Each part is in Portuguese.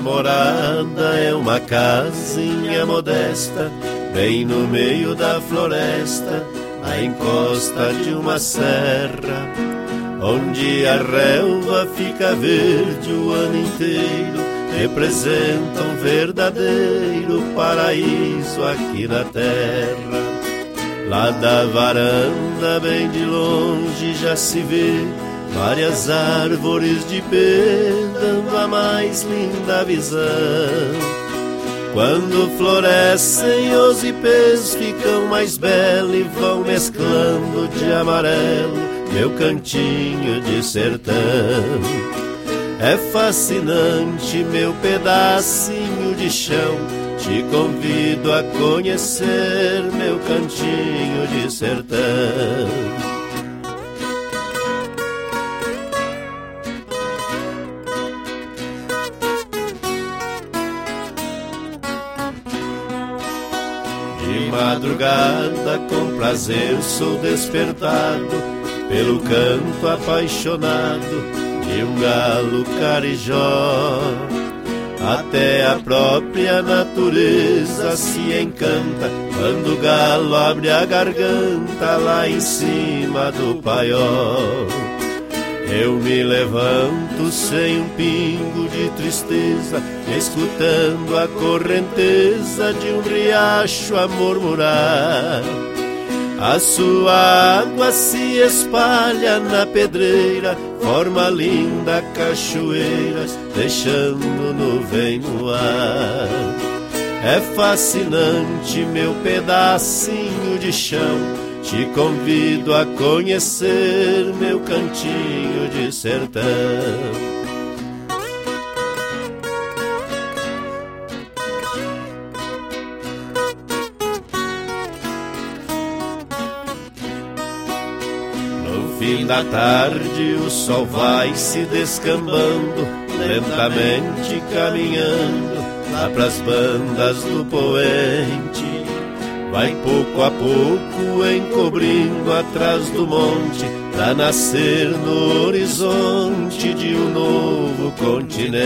morada é uma casinha modesta, bem no meio da floresta, na encosta de uma serra, onde a relva fica verde o ano inteiro, representa um verdadeiro paraíso aqui na terra. Lá da varanda, bem de longe, já se vê várias árvores de pé, dando a mais linda visão. Quando florescem os ipês ficam mais belos e vão mesclando de amarelo meu cantinho de sertão. É fascinante meu pedacinho de chão, te convido a conhecer meu cantinho de sertão. De madrugada com prazer sou despertado pelo canto apaixonado de um galo carijó. Até a própria natureza se encanta quando o galo abre a garganta lá em cima do paiol. Eu me levanto sem um pingo de tristeza, escutando a correnteza de um riacho a murmurar. A sua água se espalha na pedreira, forma linda cachoeiras, deixando nuvem no ar. É fascinante meu pedacinho de chão, te convido a conhecer meu cantinho de sertão. No fim da tarde o sol vai se descambando, lentamente caminhando lá pras bandas do poente. Vai pouco a pouco encobrindo atrás do monte, pra nascer no horizonte de um novo continente.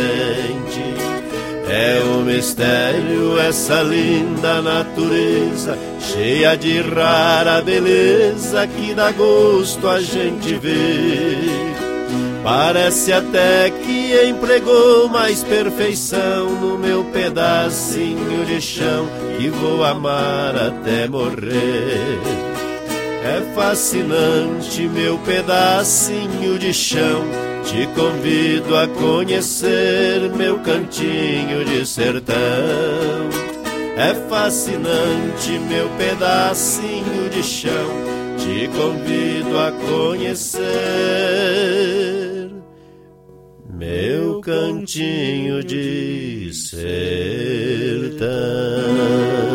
É um mistério essa linda natureza, cheia de rara beleza, que dá gosto a gente ver. Parece até que empregou mais perfeição no meu pedacinho de chão, que vou amar até morrer. É fascinante meu pedacinho de chão, te convido a conhecer meu cantinho de sertão. É fascinante meu pedacinho de chão, te convido a conhecer meu cantinho de sertão.